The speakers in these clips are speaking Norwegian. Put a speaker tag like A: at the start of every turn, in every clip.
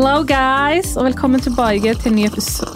A: Hello guys, og velkommen tilbake til ny episode.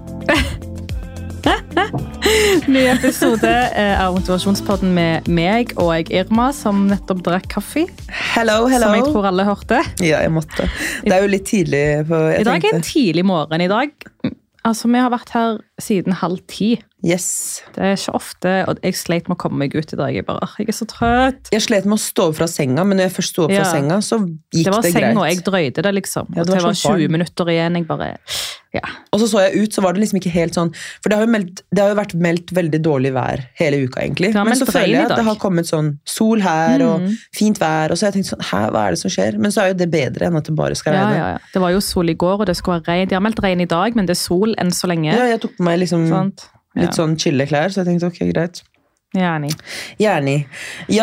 A: Ny episode av Motivasjonspodden med meg og jeg, Irma, som nettopp drakk kaffe.
B: Hello.
A: Som jeg tror alle hørte.
B: Ja, jeg måtte. Det jo litt tidlig.
A: I dag en tidlig morgen. I dag, altså vi har vært her siden 9:30.
B: Yes.
A: Det ikke ofte, og jeg slet med å komme meg ut I dag. Jeg så trøtt.
B: Jeg slet med å stå opp fra senga, men når jeg først sto opp fra senga, så gikk det greit.
A: Det var senga, og jeg drøyde det liksom.
B: Ja,
A: det var 20 minutter igjen, jeg bare... Ja.
B: Og så jeg ut, så var det liksom ikke helt sånn, for det har jo vært meldt veldig dårlig vær hele uka egentlig, men så føler jeg at det har kommet sånn sol her og fint vær, og så har jeg tenkt sånn, hva det som skjer? Men så jo det bedre enn at det bare skal regne.
A: Ja. Det var jo sol I går, og det skulle være regn. De har meldt regn I dag, men det sol enn så lenge.
B: Ja, jeg tok på meg liksom litt sånn chille klær, så jeg tenkte ok, greit.
A: Gjerne.
B: Ja,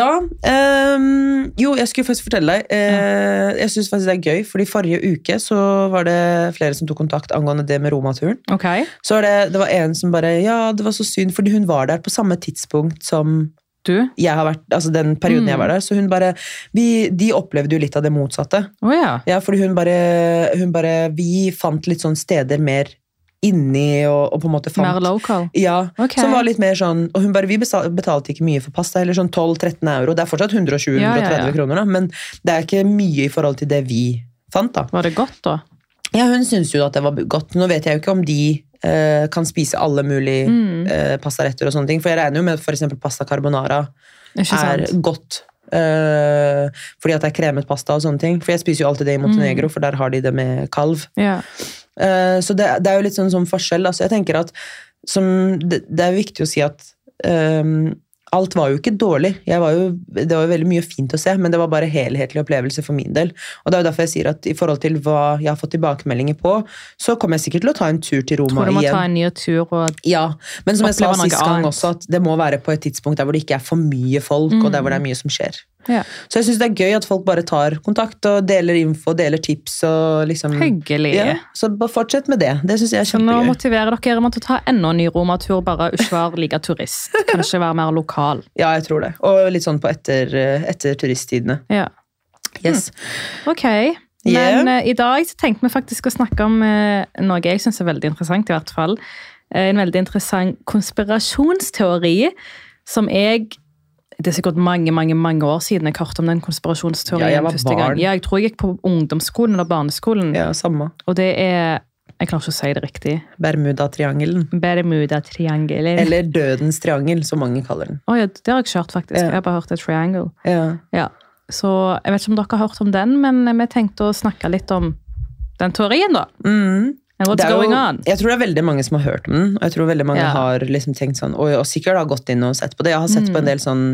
B: jo, jeg skulle faktisk fortelle deg, jeg synes faktisk det gøy, fordi forrige uke så var det flere som tok kontakt angående det med Roma-turen.
A: Okay.
B: Så det var en som bare, ja, det var så synd, fordi hun var der på samme tidspunkt som jeg har vært, altså den perioden jeg var der, så hun bare, de opplevde jo litt av det motsatte. Ja, fordi hun bare, vi fant litt sånn steder mer inni og på en måte fant.
A: Mer local?
B: Ja, som var litt mer sånn, og hun bare, vi betalte ikke mye for pasta, eller sånn 12-13 euro, det fortsatt 120-130 kroner da, men det ikke mye I forhold til det vi fant da.
A: Var det godt da?
B: Ja, hun synes jo at det var godt. Nå vet jeg jo ikke om de kan spise alle mulige pastaretter og sånne ting, for jeg regner jo med for eksempel pasta carbonara godt, fordi at det kremet pasta og sånne ting, for jeg spiser jo alltid det I Montenegro, for der har de det med kalv.
A: Ja.
B: Så det jo litt sånn forskjell, altså jeg tenker at det viktig å si at alt var jo ikke dårlig, det var jo veldig mye fint å se, men det var bare helhetlig opplevelse for min del, og det jo derfor jeg sier at I forhold til hva jeg har fått tilbakemeldinger på, så kommer jeg sikkert til å ta en tur til Roma igjen.
A: Tror du må ta en ny tur og
B: ja, men som jeg sa sist gang også, at det må være på et tidspunkt der hvor det ikke for mye folk, og der hvor det mye som skjer.
A: Ja.
B: Så jeg synes det gøy at folk bare tar kontakt og deler info, deler tips og liksom...
A: Hyggelig.
B: Ja, så bare fortsett med det. Det synes jeg kjempegøy.
A: Så nå motiverer dere til å ta enda ny Roma-tur, bare ikke være like turist. Kanskje være mer lokal.
B: Ja, jeg tror det. Og litt sånn på etter turisttidene.
A: Ja.
B: Yes.
A: Ok. Men I dag så tenkte vi faktisk å snakke om noe jeg synes veldig interessant I hvert fall. En veldig interessant konspirasjonsteori som det sikkert mange år siden jeg hørte om den konspirasjonsteorien første gang. Ja, jeg tror jeg gikk på ungdomsskolen eller barneskolen.
B: Ja, samme.
A: Og det jeg klarer ikke å si det riktig.
B: Bermuda-triangelen.
A: Bermuda-triangelen.
B: Eller dødens triangel, som mange kaller den.
A: Ja, det har jeg ikke hørt faktisk. Jeg har bare hørt et triangle.
B: Ja.
A: Så jeg vet ikke om dere har hørt om den, men vi tenkte å snakke litt om den teorien da. And what's going on?
B: Jeg tror det veldig mange som har hørt om den, og jeg tror veldig mange har liksom tenkt sånn, og sikkert har gått inn og sett på det. Jeg har sett på en del sånn,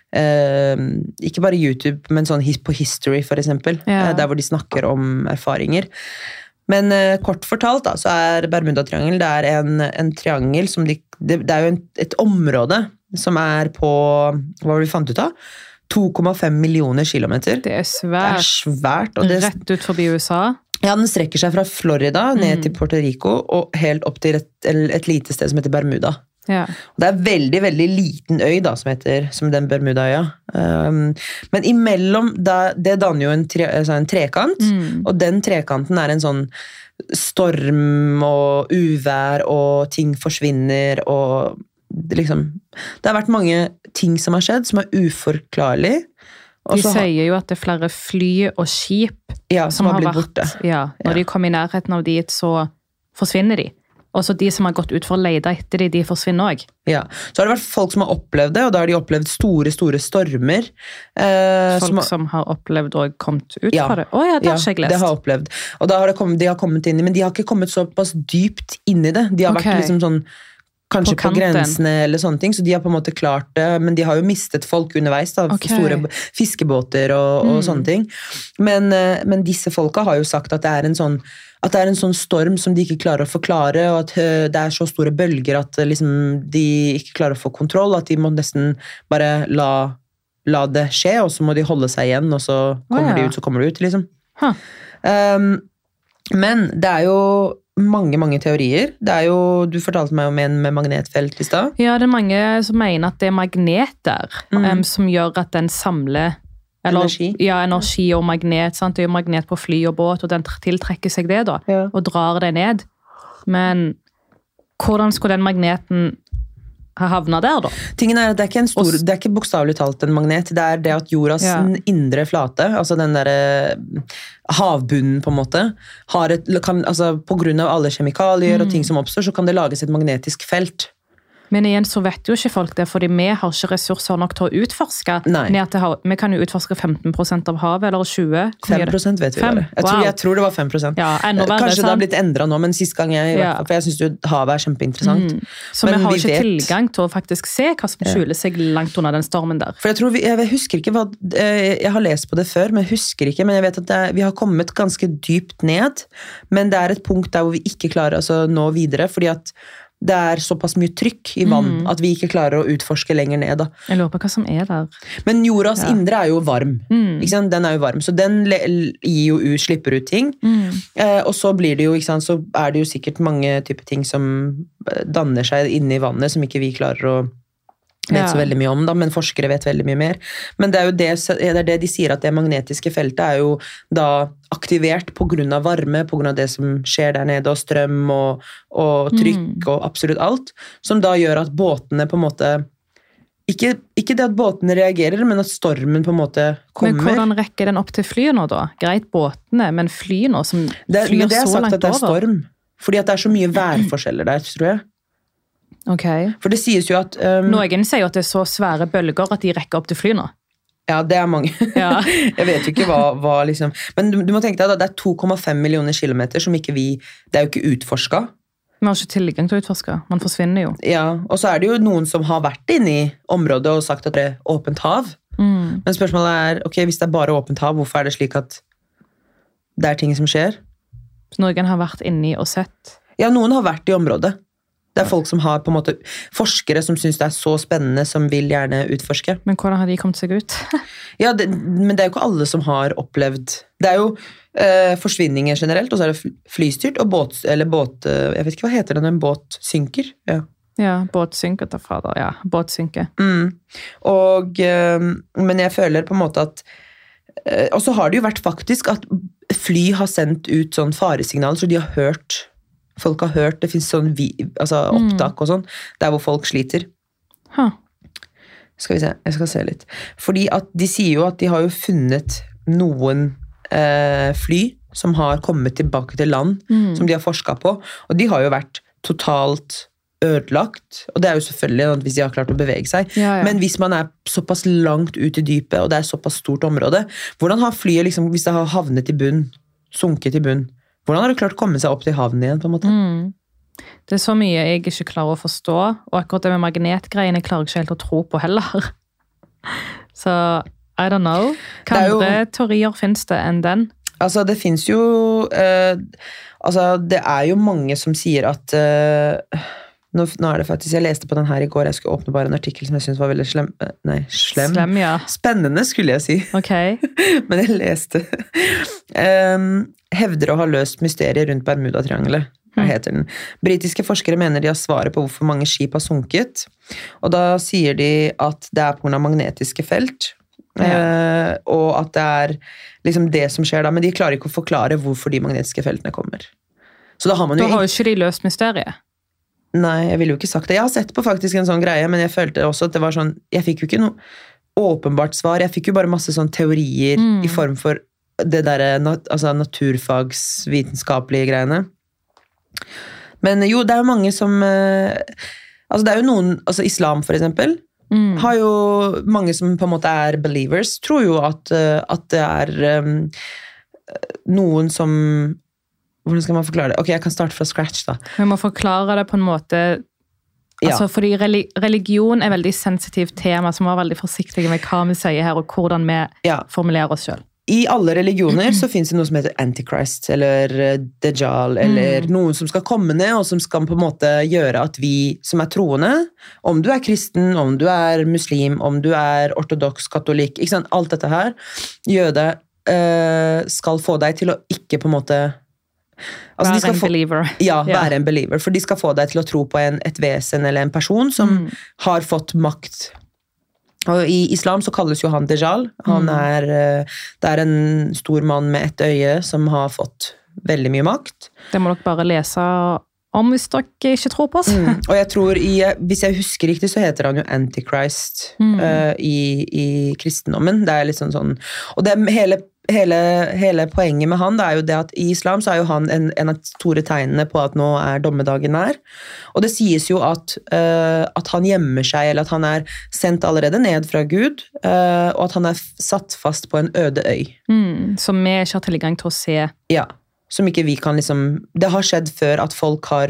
B: ikke bare YouTube, men sånn på History for eksempel, der hvor de snakker om erfaringer. Men kort fortalt da, så Bermuda-triangel, det en triangel som det jo et område som på, hva var det vi fant ut av? 2,5 millioner kilometer.
A: Det svært.
B: Det svært. Og
A: rett ut forbi USA.
B: Ja, den strekker seg fra Florida ned til Puerto Rico og helt opp til et lite sted som heter Bermuda.
A: Ja.
B: Og det veldig, veldig liten øy da, som den Bermuda-øya. Men imellom, det danner jo en trekant, og den trekanten en sånn storm og uvær, og ting forsvinner, og liksom, det har vært mange ting som har skjedd, som uforklarlig.
A: De sier jo at det flere fly og skip
B: som har blitt borte.
A: Ja, når de kommer I nærheten av dit, så forsvinner de. Og så de som har gått ut for å lete etter de forsvinner også.
B: Ja, så har det vært folk som har opplevd det, og da har de opplevd store stormer.
A: Folk som har opplevd og kommet ut fra det? Åja, det har ikke jeg lest.
B: Ja, det har opplevd. Og da har de har kommet inn I, men de har ikke kommet såpass dypt inn I det. De har vært liksom sånn, kanskje på grensene eller sånne ting, så de har på en måte klart det, men de har jo mistet folk underveis da, store fiskebåter og sånne ting. Men disse folka har jo sagt at det en sånn storm som de ikke klarer å forklare, og at det så store bølger at liksom, de ikke klarer å få kontroll, at de må nesten bare la det skje, og så må de holde seg igjen, og så kommer de ut, så kommer de ut, liksom. Men det jo mange teorier. Det jo, du fortalte meg om en med magnetfelt I sted.
A: Ja, det mange som mener at det magneter som gjør at den samler Eller,
B: energi.
A: Ja, energi og magnet. Sant? Det er jo magnet på fly og båt, og den tiltrekker seg det da, og drar det ned. Men hvordan skulle den magneten ha havnet der da?
B: Tingen at det er ikke bokstavelig talt en magnet, det er det at jordas indre flate, altså den der havbunnen på en måte, på grunn av alle kjemikalier og ting som oppstår, så kan det lages et magnetisk felt.
A: Men igjen så vet jo ikke folk det, fordi vi har ikke ressurser nok til å utforske. Vi kan jo utforske 15% av havet, eller 20%.
B: 5% vet vi bare. Jeg tror det var 5%.
A: Ja,
B: kanskje det har blitt endret nå, men sist gang for jeg synes jo havet er kjempeinteressant.
A: Så men vi har ikke tilgang til å faktisk se hva som skjuler seg langt under den stormen der.
B: For jeg husker ikke hva, jeg har lest på det før, men jeg husker ikke, men jeg vet at vi har kommet ganske dypt ned, men det er et punkt der hvor vi ikke klarer å nå videre, fordi at det er såpass mye trykk i vann at vi ikke klarer å utforske lenger ned. Da.
A: Jeg lurer på hva som er der.
B: Men jordas indre er jo varm. Ikke sant? Den er jo varm, så den slipper ut ting. Og så blir det jo, ikke sant, så er det jo sikkert mange typer ting som danner seg inne i vannet, som ikke vi klarer å vet så veldig mye om, da, men forskere vet veldig mye mer. Men det er jo det de sier, at det magnetiske feltet er jo da aktivert på grunn av varme, på grunn av det som skjer der nede, og strøm og trykk og absolutt alt, som da gjør at båtene på en måte ikke det at båtene reagerer, men at stormen på en måte kommer.
A: Men hvordan rekker den opp til flyet nå da? Greit båtene, men flyene som flyr så langt over?
B: Men det er sagt at det er storm, fordi at det er så mye værforskjeller der, tror jeg.
A: Okay.
B: For det sies jo at
A: noen sier jo at det er så svære bølger at de rekker opp til flyene.
B: Ja, det er mange. Jeg vet jo ikke hva liksom. Men du må tenke deg at det er 2,5 millioner kilometer som ikke det er jo ikke utforsket.
A: Vi har ikke tilgang til å utforske, man forsvinner jo.
B: Ja, og så er det jo noen som har vært inne i området og sagt at det er åpent hav. Men spørsmålet er, ok, hvis det er bare åpent hav, hvorfor er det slik at det er ting som skjer?
A: Så noen har vært inne i og sett?
B: Ja, noen har vært i området. Det er folk som har på en måte forskere som synes det er så spennende, som vil gjerne utforske.
A: Men hvordan har de kommet seg ut?
B: Ja, men det er jo ikke alle som har opplevd. Det er jo forsvinninger generelt, og så er det flystyrt, og båt, jeg vet ikke hva heter det når en båt synker.
A: Ja, båt synker, båt synker.
B: Men jeg føler på en måte at, og så har det jo vært faktisk at fly har sendt ut sånn faresignal, så de har hørt. Folk har hørt, det finnes sånn opptak og sånn, der hvor folk sliter. Skal vi se, jeg skal se litt. Fordi at de sier jo at de har jo funnet noen fly som har kommet tilbake til land, som de har forsket på, og de har jo vært totalt ødelagt, og det er jo selvfølgelig hvis de har klart å bevege seg, men hvis man er såpass langt ut i dypet, og det er såpass stort område, hvordan har flyet liksom, hvis det har havnet i bunn, sunket i bunn, hvordan har det klart å komme seg opp til havnen igjen, på en måte?
A: Det er så mye jeg ikke klarer å forstå, og akkurat det med magnetgreiene klarer jeg ikke helt å tro på heller. Så, I don't know. Hva andre teorier finnes det enn den?
B: Altså, det finnes jo det er jo mange som sier at nå er det faktisk, jeg leste på den her i går, jeg skulle åpne bare en artikkel som jeg synes var veldig slem.
A: Slem, ja.
B: Spennende, skulle jeg si.
A: Okay.
B: Men jeg leste. Hevder å ha løst mysteriet rundt Bermuda-triangelet. Hva heter den? Britiske forskere mener de har svaret på hvorfor mange skip har sunket, og da sier de at det er på grunn av magnetiske felt, og at det er liksom det som skjer da, men de klarer ikke å forklare hvorfor de magnetiske feltene kommer. Så da har man jo...
A: Da har jo ikke de løst mysteriet.
B: Nei, jeg ville jo ikke sagt det. Jeg har sett på faktisk en sånn greie, men jeg følte også at det var sånn, jeg fikk jo ikke noe åpenbart svar, jeg fikk jo bare masse sånn teorier i form for det der, naturfagsvitenskapelige greiene. Men jo, det er jo mange som, det er jo noen, islam for eksempel, har jo mange som på en måte er believers, tror jo at det er noen som... Hvordan skal man forklare det? Ok, jeg kan starte fra scratch da.
A: Vi må forklare det på en måte, fordi religion er veldig sensitivt tema, så vi må være veldig forsiktige med hva vi sier her, og hvordan vi formulerer oss selv.
B: I alle religioner så finnes det noe som heter Antichrist, eller Dajjal, eller noen som skal komme ned, og som skal på en måte gjøre at vi som er troende, om du er kristen, om du er muslim, om du er ortodoks, katolikk, ikke sant? Alt dette her, jøde, skal få deg til å ikke på en måte...
A: være en believer.
B: Ja, være en believer. For de skal få deg til å tro på et vesen eller en person som har fått makt Og i islam så kalles jo han Dajjal. Det en stor mann med ett øye som har fått veldig mye makt.
A: Det må dere bare lese om hvis dere ikke tror på oss.
B: Og jeg tror, hvis jeg husker riktig, så heter han jo Antichrist i kristendommen. Det litt sånn, og det hele poenget med han, det jo det at i islam så jo han en av de store tegnene på at nå dommedagen nær. Og det sies jo at han gjemmer seg, eller at han sendt allerede ned fra Gud, og at han satt fast på en øde øy.
A: Som vi ikke har tilgang til å se.
B: Ja, som ikke vi kan liksom... Det har skjedd før at folk har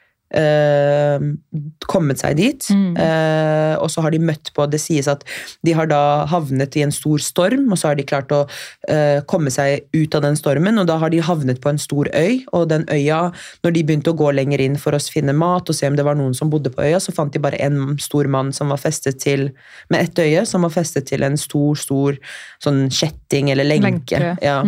B: kommet seg dit, og så har de møtt på, det sies at de har da havnet i en stor storm, og så har de klart å komme seg ut av den stormen, og da har de havnet på en stor øy, og den øya, når de begynte å gå lenger inn for å finne mat, og se om det var noen som bodde på øya, så fant de bare en stor mann som var festet til, med ett øye, som var festet til en stor sånn kjetting eller lenke. Ja.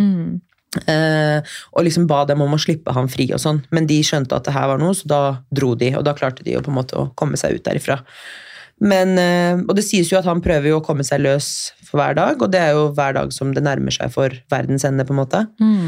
B: Og liksom ba dem om å slippe han fri og sånn, men de skjønte at det her var noe, så da dro de, og da klarte de jo på en måte å komme seg ut derifra. Men, og det sies jo at han prøver jo å komme seg løs for hver dag, og det jo hver dag som det nærmer seg for verdens ende på en måte.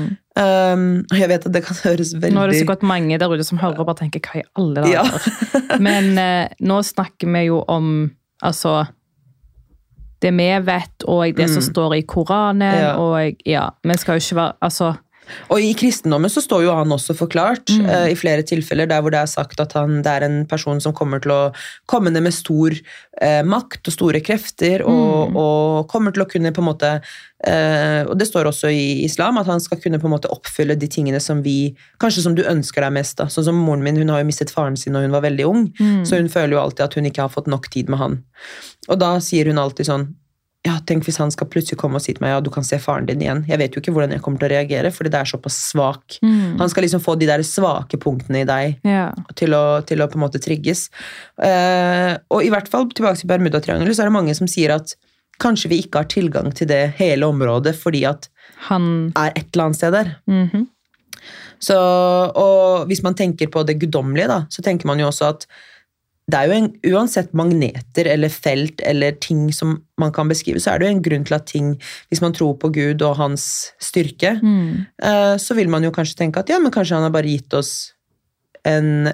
B: Jeg vet at det kan høres veldig...
A: Nå det sikkert mange der ute som hører og bare tenker, hva alle dager? Ja. Men nå snakker vi jo om, altså... det vi vet, og det som står i Koranen, og men skal jo ikke være, altså...
B: Og i kristendommen så står jo han også forklart, i flere tilfeller, der hvor det sagt at det en person som kommer til å komme ned med stor makt og store krefter, og kommer til å kunne på en måte, og det står også i islam, at han skal kunne på en måte oppfylle de tingene som kanskje som du ønsker deg mest da. Sånn som moren min, hun har jo mistet faren sin når hun var veldig ung, så hun føler jo alltid at hun ikke har fått nok tid med han. Og da sier hun alltid sånn, ja, tenk hvis han skal plutselig komme og si til meg, ja, du kan se faren din igjen. Jeg vet jo ikke hvordan jeg kommer til å reagere, fordi det såpass svak. Han skal liksom få de der svake punktene i deg til å på en måte trigges. Og i hvert fall, tilbake til Bermuda-triangelet, så det mange som sier at kanskje vi ikke har tilgang til det hele området, fordi at han et eller annet sted der. Så, og hvis man tenker på det guddommelige da, så tenker man jo også at det jo uansett magneter eller felt eller ting som man kan beskrive, så det jo en grunn til at ting, hvis man tror på Gud og hans styrke, så vil man jo kanskje tenke at ja, men kanskje han har bare gitt oss en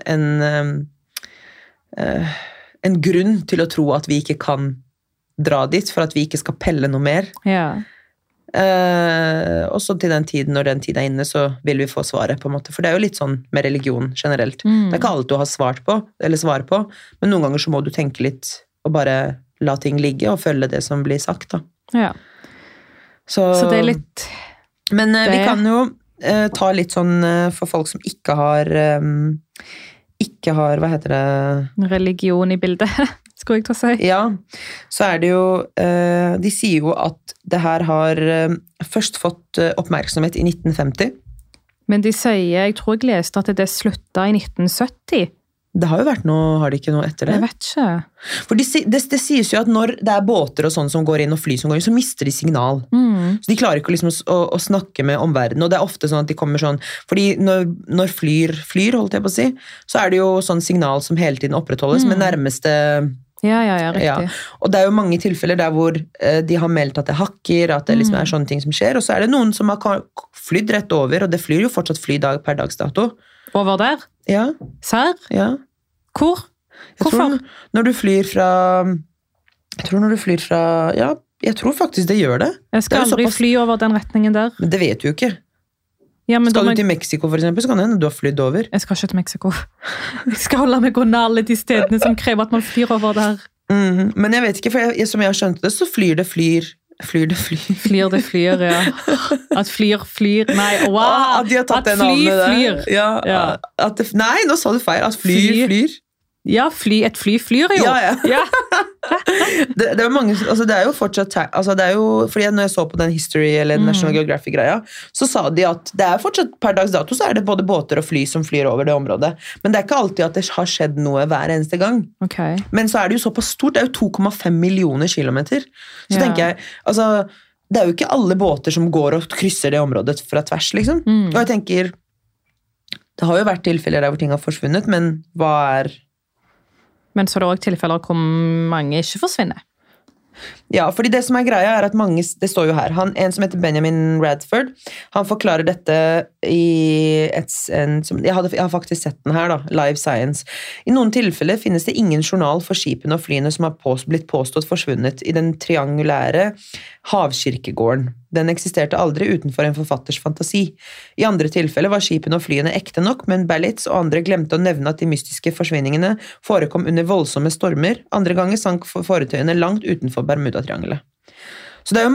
B: grunn til å tro at vi ikke kan dra dit, for at vi ikke skal pelle noe mer. Ja. Og så til den tiden, når den tiden inne, så vil vi få svaret på en måte, for det jo litt sånn med religion generelt. Det ikke alt du har svar på, men noen ganger så må du tenke litt og bare la ting ligge og følge det som blir sagt da. Ja. Så det litt men vi kan jo ta litt sånn for folk som ikke har hva heter det?
A: Religion i bildet, skulle jeg ta si.
B: Ja, så det jo, de sier jo at det her har først fått oppmerksomhet i 1950.
A: Men de sier, jeg tror jeg leste at det sluttet i 1970.
B: Det har jo vært noe, har de ikke noe etter det?
A: Jeg vet ikke.
B: For det sies jo at når det båter og sånn som går inn og fly som går inn, så mister de signal. Så de klarer ikke liksom å snakke med omverdenen, og det ofte sånn at de kommer sånn, fordi når flyr, holdt jeg på å si, så det jo sånn signal som hele tiden opprettholdes med nærmeste...
A: Ja, riktig. Ja.
B: Og det jo mange tilfeller der hvor de har meldt at det hakker, at det liksom sånne ting som skjer, og så det noen som har flydd rett over, og det flyr jo fortsatt fly per dagsdato.
A: Over der?
B: Ja.
A: Serr?
B: Ja.
A: Hvor? Hvorfor?
B: Når du flyr fra... Ja, jeg tror faktisk det gjør det.
A: Jeg skal aldri fly over den retningen der.
B: Men det vet du jo ikke.
A: Ja,
B: skal du til Mexico for eksempel, så kan det hende du har flydd over.
A: Jeg skal ikke til Mexico. Jeg skal holde meg unna alle de stedene som krever at man flyr over der.
B: Men jeg vet ikke, for som jeg har skjønt det, så flyr det flyr.
A: Flyr det flyr, ja. At flyr, nei, wow!
B: At de har tatt det navnet der. Ja. Nei, nå sa du feil, at flyr.
A: Ja, et fly flyr jo.
B: Ja. det jo mange, altså det jo fortsatt, altså det jo, fordi når jeg så på den History eller National Geographic-greia, så sa de at det fortsatt per dags dato, så det både båter og fly som flyr over det området. Men det ikke alltid at det har skjedd noe hver eneste gang.
A: Okay. Men
B: så det jo såpass stort, det jo 2,5 millioner kilometer. Så tenker jeg, altså, det jo ikke alle båter som går og krysser det området fra tvers, liksom. Og jeg tenker, det har jo vært tilfeller der hvor ting har forsvunnet, men hva
A: Men så det også tilfeller hvor mange ikke forsvinner.
B: Ja, fordi det som greia at mange, det står jo her, en som heter Benjamin Radford, han forklarer dette i jeg har faktisk sett den her da, Live Science. I noen tilfeller finnes det ingen journal for skipene og flyene som har blitt påstått forsvunnet i den triangulære havkirkegården. Den eksisterte aldri utenfor en forfatters fantasi. I andre tilfeller var skipene og flyene ekte nok, men Ballitz og andre glemte å nevne at de mystiske forsvinningene forekom under voldsomme stormer. Andre ganger sank foretøyene langt utenfor Bermuda-triangelet. Så det er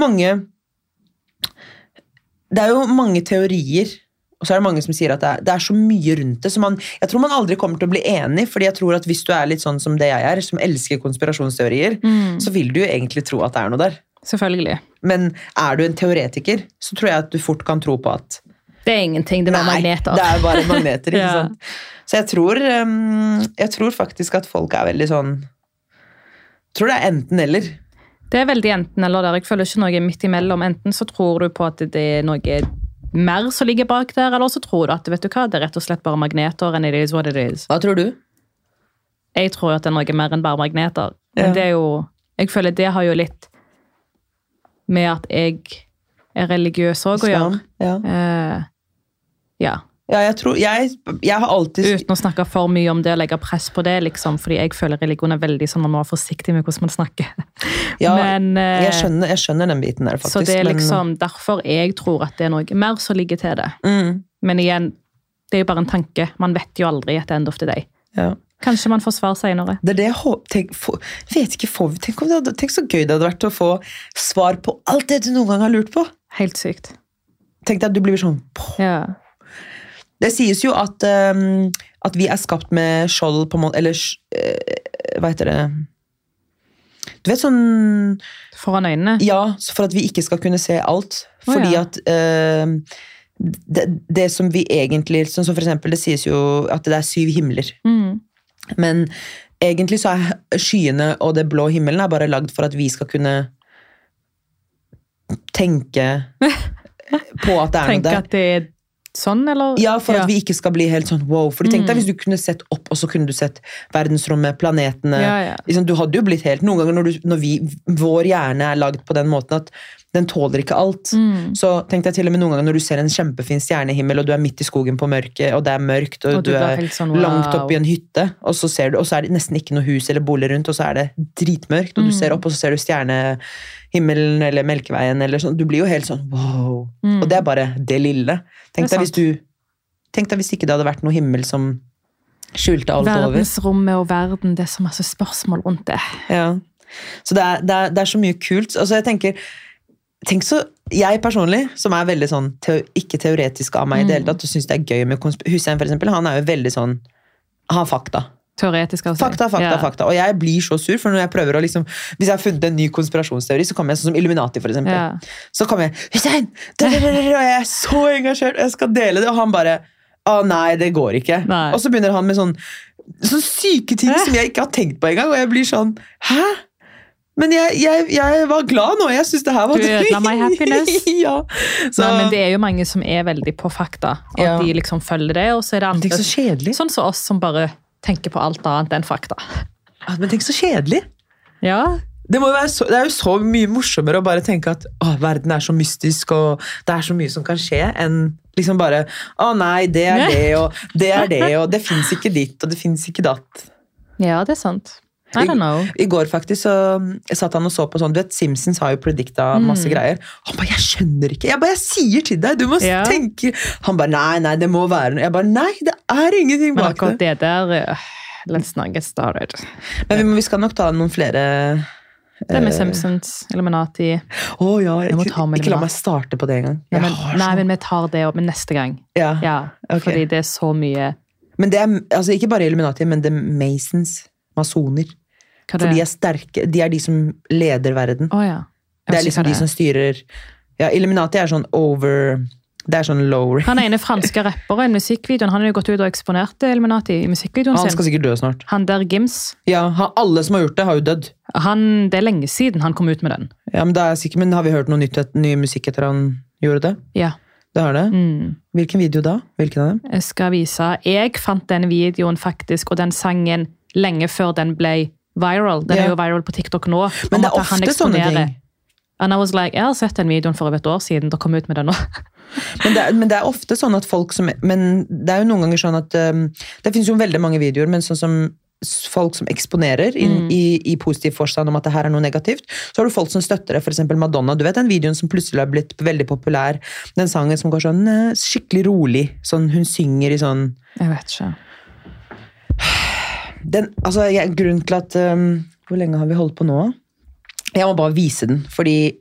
B: jo mange teorier, og så er det mange som sier at det er så mye rundt det, så jeg tror man aldri kommer til å bli enig, fordi jeg tror at hvis du er litt sånn som det jeg er, som elsker konspirasjonsteorier, så vil du jo egentlig tro at det er noe der.
A: Selvfølgelig.
B: Men er du en teoretiker, så tror jeg at du fort kan tro på at
A: det er ingenting, det er magneter.
B: Nei, det er bare magneter, ikke sant? Så jeg tror faktisk at folk er veldig sånn, jeg tror det er enten eller.
A: Det er veldig enten eller der, jeg føler ikke noe midt imellom. Enten så tror du på at det er noe mer som ligger bak der, eller så tror du at, vet du hva, det er rett og slett bare magneter, and it is what it is.
B: Hva tror du?
A: Jeg tror at det er noe mer enn bare magneter. Men det er jo, jeg føler det har jo litt med at jeg er religiøs også å gjøre. Ja, jeg har alltid... Uten å snakke for mye om det og legge press på det, liksom, fordi jeg føler religion er veldig sånn, man må være forsiktig med hvordan man snakker. Men,
B: jeg skjønner den biten der, faktisk.
A: Så det er liksom derfor jeg tror at det er noe mer som ligger til det. Men igjen, det er jo bare en tanke. Man vet jo aldri at det end of the day.
B: Ja.
A: Kanskje man får svar senere.
B: Det er det jeg håper. Tenk så gøy det hadde vært å få svar på alt det du noen gang har lurt på.
A: Helt sykt.
B: Tenk deg at du blir sånn...
A: Ja.
B: Det sies jo at vi er skapt med skjold på måte, eller hva heter det? Du vet sånn...
A: Foran øynene?
B: Ja, for at vi ikke skal kunne se alt. Fordi at... Det som vi egentlig, sånn som for eksempel, det sies jo at det er 7 himler. Men egentlig så er skyene og det blå himmelen er bare lagd for at vi skal kunne tenke på at det er noe der.
A: Tenke at det er sånn, eller?
B: Ja, for at vi ikke skal bli helt sånn wow. For tenk deg hvis du kunne sett opp, og så kunne du sett verdensrommet, planetene. Liksom, du hadde jo blitt helt, noen ganger når vår hjerne er lagd på den måten at den tåler ikke alt. Så tenk deg til og med noen ganger når du ser en kjempefin stjernehimmel, og du er midt i skogen på mørket, og det er mørkt, og du er sånn, langt opp i en hytte, og så ser du, og så er det nesten ikke noe hus eller bolig rundt, og så er det dritmørkt, og du ser opp, og så ser du stjernehimmelen, eller Melkeveien, eller sånn. Du blir jo helt sånn, wow. Og det er bare det lille. Tenk deg hvis ikke det hadde vært noe himmel som skjulte alt over.
A: Verdensrommet og verden, det er så masse spørsmål rundt det.
B: Ja. Så det er så mye kult. Altså jeg tenker så, jeg personlig, som er veldig sånn ikke teoretisk av meg i det hele tatt, og synes det er gøy med Hussein for eksempel, han er jo veldig sånn, han har fakta.
A: Teoretisk altså.
B: Fakta. Og jeg blir så sur, for når jeg prøver å liksom, hvis jeg har funnet en ny konspirasjonsteori, så kommer jeg sånn som Illuminati for eksempel. Så kommer jeg, Hussein, og jeg er så engasjert, jeg skal dele det, og han bare, nei, det går ikke. Og så begynner han med sånn syke ting som jeg ikke har tenkt på engang, og jeg blir sånn, hæ? Men jeg var glad nå, jeg synes det her var...
A: Du ødela my happiness.
B: Ja.
A: Nei, men det er jo mange som er veldig på fakta, og de liksom følger det, og så er det andre,
B: tenk så kjedelig.
A: Sånn som oss som bare tenker på alt annet enn fakta.
B: Men tenk så kjedelig.
A: Ja.
B: Det er jo så mye morsommere å bare tenke at verden er så mystisk, og det er så mye som kan skje, enn liksom bare, nei, det er det, og det er det, og det finnes ikke ditt, og det finnes ikke datt.
A: Ja, det er sant. I don't know.
B: I går faktisk så satt han og så på sånn, du vet, Simpsons har jo predikta masse greier. Han bare, jeg skjønner ikke. Jeg sier til deg, du må tenke. Han bare, nei, det må være noe. Jeg bare, nei, det er ingenting bak det. Men
A: akkurat det der, let's not get started.
B: Men vi skal nok ta noen flere...
A: Det med Simpsons, Illuminati.
B: Ikke la meg starte på det en gang.
A: Nei, men vi tar det opp med neste gang. Ja, fordi det er så mye...
B: Men det er, altså ikke bare Illuminati, men det er Masons, masoner. For de er sterke, de er de som leder verden. Det er liksom de som styrer. Ja, Illuminati er sånn det er sånn low.
A: Han er en franske rapperen, musikkvideoen, han har jo gått ut og eksponert Illuminati i musikkvideoen sin.
B: Han skal sikkert dø snart.
A: Han der Gims.
B: Ja, alle som har gjort det har jo dødd.
A: Det er lenge siden han kom ut med den.
B: Ja, men har vi hørt noe ny musikk etter han gjorde det?
A: Ja.
B: Det har det? Hvilken video da? Hvilken av dem?
A: Jeg skal vise. Jeg fant den videoen faktisk, og den sangen lenge før den ble viral. Den jo viral på TikTok nå.
B: Men det ofte sånne ting.
A: And I was like, jeg har sett den videoen for et år siden, da kom jeg ut med den nå.
B: men det ofte sånn at folk som, men det jo noen ganger sånn at, det finnes jo veldig mange videoer, men sånn som folk som eksponerer i positiv forstand om at det her noe negativt, så har du folk som støtter det, for eksempel Madonna, du vet den videoen som plutselig har blitt veldig populær, den sangen som går sånn skikkelig rolig, sånn hun synger i sånn...
A: Jeg vet ikke.
B: Altså, grunnen til at, hvor lenge har vi holdt på nå? Jeg må bare vise den, fordi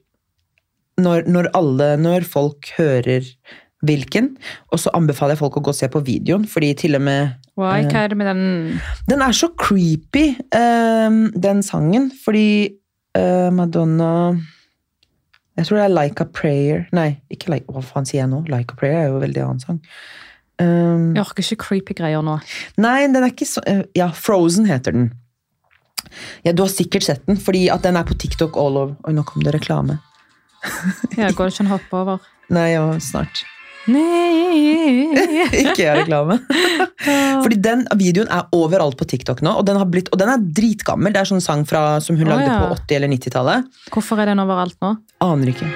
B: når folk hører hvilken, og så anbefaler jeg folk å gå og se på videoen, fordi til og med...
A: Hva det med den? Den
B: så creepy, den sangen, fordi Madonna... Jeg tror det Like a Prayer. Nei, ikke Like... Hva faen sier jeg nå? Like a Prayer jo veldig annen sang.
A: Jeg orker ikke creepy greier nå.
B: Nei, den ikke så... Ja, Frozen heter den. Ja, du har sikkert sett den, fordi at den på TikTok all over. Oi, nå kom det reklame.
A: Ja, går det ikke en hopp over?
B: Nei, ja, snart.
A: Nei.
B: Ikke reklame. Fordi den videoen overalt på TikTok nå, og den dritgammel. Det sånn sang som hun lagde på 80- eller 90-tallet.
A: Hvorfor den overalt nå?
B: Aner ikke.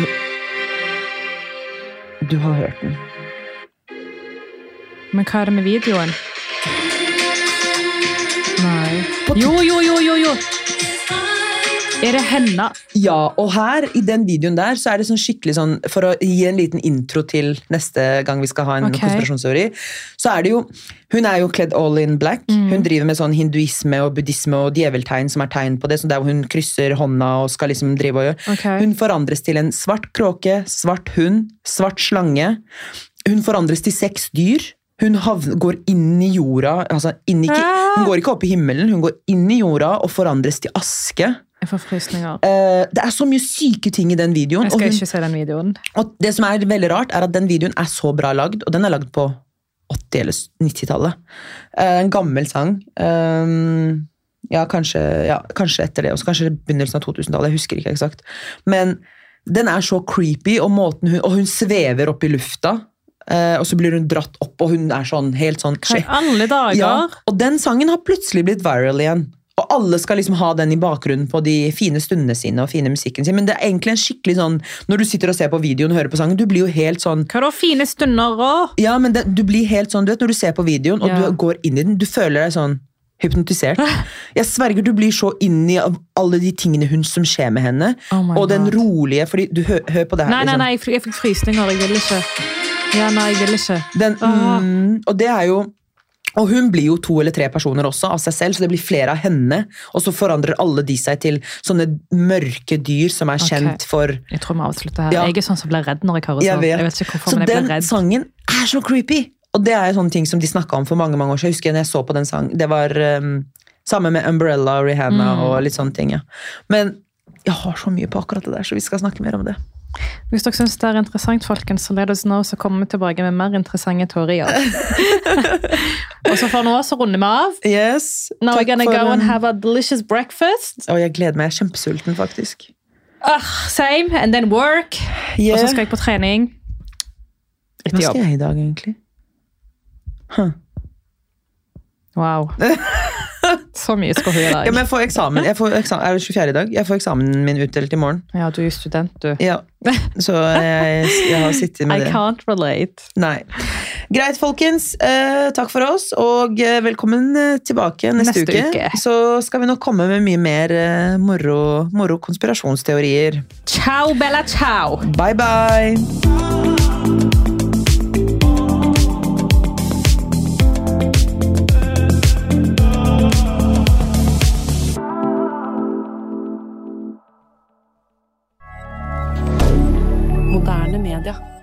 B: Du har hørt den.
A: Men hva det med videoen? Nei. Jo. Det henne?
B: Ja, og her, i den videoen der, så det sånn skikkelig sånn, for å gi en liten intro til neste gang vi skal ha en konspirasjonsteori, så det jo, hun jo kledd all in black, hun driver med sånn hinduisme og buddhisme og djeveltegn som tegn på det, så der hun krysser hånda og skal liksom drive og gjøre. Hun forandres til en svart kråke, svart hund, svart slange, hun forandres til 6 dyr, hun går inn i jorda, altså hun går ikke opp i himmelen, hun går inn i jorda og forandres til aske.
A: Jeg får frysninger.
B: Det så mye syke ting i den videoen.
A: Jeg skal ikke se den videoen.
B: Og det som veldig rart at den videoen så bra lagd, og den lagd på 80- eller 90-tallet. En gammel sang. Ja, kanskje etter det, og kanskje begynnelsen av 2000-tallet, jeg husker ikke eksakt. Men den så creepy, og hun svever opp i lufta, og så blir hun dratt opp, og hun sånn, helt sånn...
A: Hei, alle dager!
B: Ja, og den sangen har plutselig blitt viral igjen. Og alle skal liksom ha den i bakgrunnen på de fine stundene sine og fine musikken sin, men det egentlig en skikkelig sånn, når du sitter og ser på videoen og hører på sangen, du blir jo helt sånn...
A: Hva fine stunder også?
B: Ja, men du blir helt sånn, du vet, når du ser på videoen, og du går inn i den, du føler deg sånn hypnotisert. Jeg sverger, du blir så inn i alle de tingene som skjer med henne, og den rolige, fordi du hører på det her.
A: Nei, jeg fikk frysninger, jeg vil ikke. Ja, nei, jeg vil ikke.
B: Og det jo... Og hun blir jo 2 eller 3 personer også av seg selv, så det blir flere av henne, og så forandrer alle de seg til sånne mørke dyr som kjent for...
A: Jeg tror vi avslutter her. Ja. Jeg sånn som blir redd når jeg hører sånn. Jeg vet ikke hvorfor, men jeg blir redd.
B: Så den sangen så creepy, og det sånne ting som de snakket om for mange år siden. Jeg husker når jeg så på den sangen, det var sammen med Umbrella og Rihanna og litt sånne ting, ja. Men jeg har så mye på akkurat det der, så vi skal snakke mer om det.
A: Hvis dere synes det interessant, folkens, så let oss nå, så kommer vi tilbake med mer interessante teorier. Og så for nå så runder vi av.
B: Yes.
A: Now we're gonna go and have a delicious breakfast.
B: Jeg gleder meg, jeg kjempesulten faktisk.
A: Same, and then work. Og så skal jeg på trening.
B: Hva skal jeg i dag egentlig?
A: Wow. Så mye skal hun i dag.
B: Ja, men jeg får eksamen. Det 24 i dag? Jeg får eksamen min utdelt i morgen.
A: Ja, du student, du.
B: Ja, så jeg har sittet med det.
A: I can't relate.
B: Nei. Greit, folkens. Takk for oss, og velkommen tilbake neste uke. Så skal vi nok komme med mye mer moro konspirasjonsteorier.
A: Ciao, bella ciao!
B: Bye, bye!
C: Moderne media.